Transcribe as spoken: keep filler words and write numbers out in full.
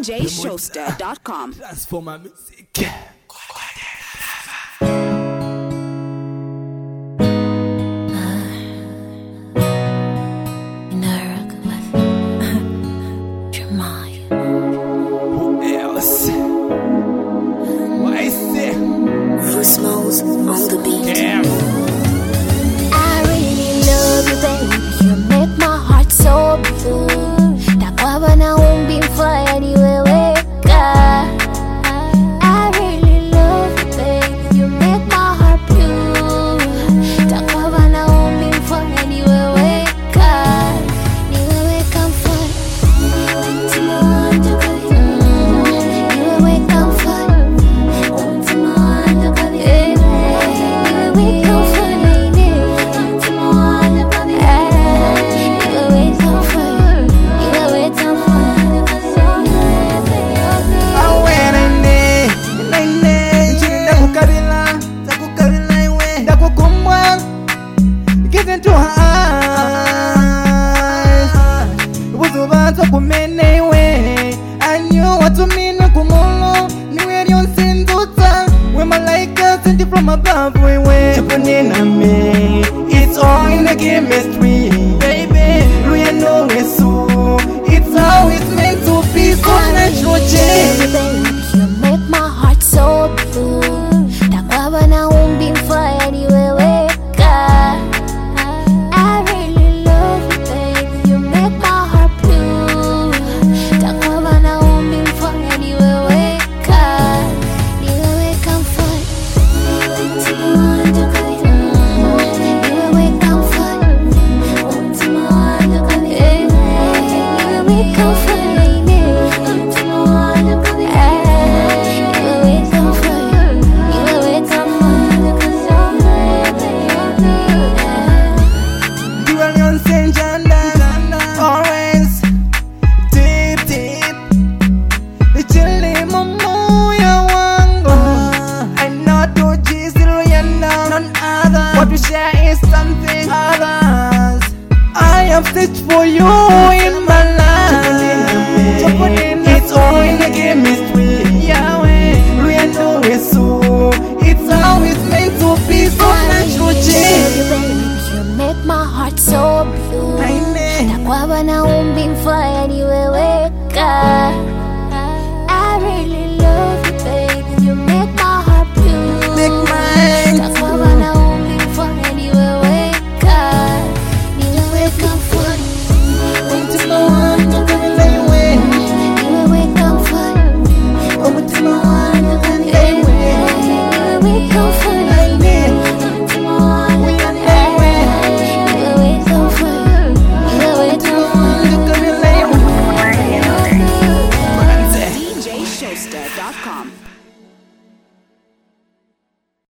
D J Showster dot com. Transform my music. Who else? Why is it? Smalls on the beat. Yeah. I really love you, baby. You make my heart so blue. Takwaba na umbi mfaya ni wewe ka. I really love you, baby. You make my heart blue. Takwaba na umbi mfaya ni wewe ka. Ni wewe comfort. Mtima wangu kabisa. Ni wewe comfort. Mtima wangu kabisa. We go for it, you want to be you wait for you wait for Awena ine, ina ine, chinda kukabila, za kukabila iwe, da kukumbwa, get into her eyes. Buzubazo kumene iwe, I knew what to mean kumolo, niwe yonsinduta, we malaika sent from above we we. Chapunina me, it's all in the chemistry, baby. We know it's so, it's how it's meant to be, so natural change. baby, you make my heart so blue. Takwaba na umbi mfaya ni wewe ka. I really love you, baby. You make my heart blue. Takwaba na umbi mfaya ni wewe ka. Ni wewe comfort. Mtima wangu kabisa. Ni wewe comfort. Mtima wangu kabisa. Ni wewe comfort. Mtima wangu kabisa. Ni wewe comfort. Ni wewe comfort. Dual yon senjanda, always deep deep. Ichili momoya wangu, I know to jizilo yanda, none other. What we share is something others. I have searched for you in my life. It's all in the chemistry, Yahweh. We know it's so. It's how it's meant to be, so natural change. Baby, you make my heart so blue. Takwaba na umbi mfaya ni wewe ka. I really love you, baby. You make my heart blue. Make mine Takwaba na umbi mfaya ni wewe ka. Ni wewe comfort. Mtima wangu kabila iwe, Ni wewe comfort. mtima wangu kabila iwe. Ni wewe comfort. Mtima wangu kabisa. Ni wewe comfort. Ni wewe comfort. D J Showster dot com.